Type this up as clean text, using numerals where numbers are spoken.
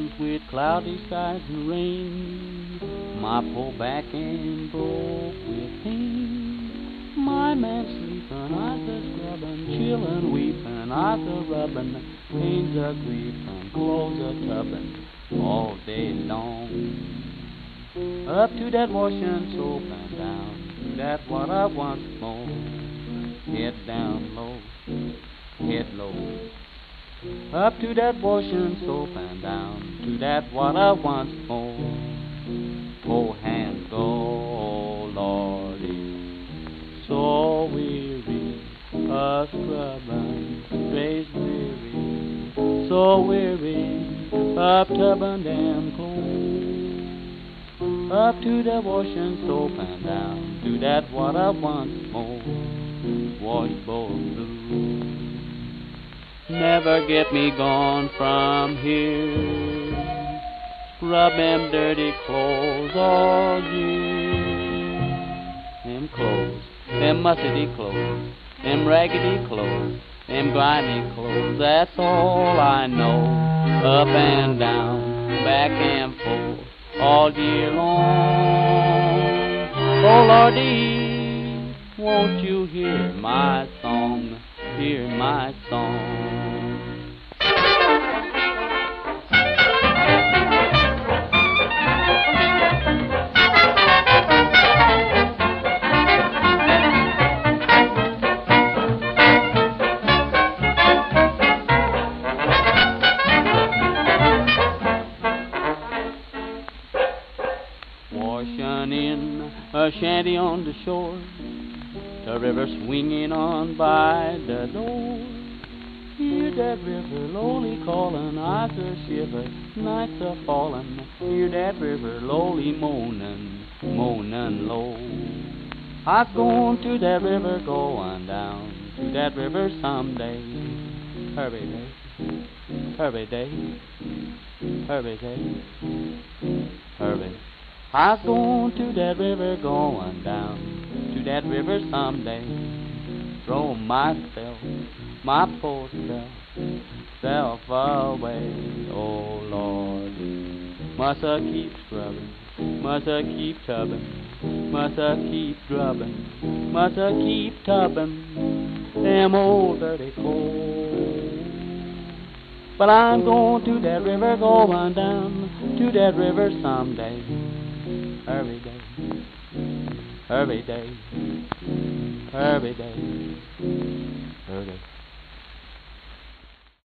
with cloudy skies and rain. My poor back ain't broke with pain. My man sleepin', I's a scrubbin', chillin', weepin', I's a rubbin', pains a creepin', clothes a tubbin', all day long. Up to that washing soap and down to that water once more. Head down low, head low. Up to that washing soap and down to that water once more. Oh, hands go, Lordy, so weary, a scrubbin', straight weary, so weary, up tubbin' damn clothes. Up to the washing soap and down to that water once more. Washboard blue. Never get me gone from here. Scrub them dirty clothes all year. Them clothes, them mussety clothes, them raggedy clothes, them grimy clothes, that's all I know. Up and down, back and forth, all year long. Oh Lordy, won't you hear my song, hear my song. Washing in a shanty on the shore, the river swinging on by the door. Hear that river lowly calling, eyes are shiver, nights are falling. Hear that river lowly moaning, moaning low. I'm going to that river, going down to that river someday. Hurry day, hurry day, hurry day, hurry. I'm going to that river, going down to that river someday. Throw myself, my poor self away. Oh Lord, must I keep scrubbing, must I keep tubbing, must I keep drubbing, must I keep tubbing them old dirty clothes. But I'm going to that river, going down to that river someday. Hurry day, hurry day, hurry day, hurry.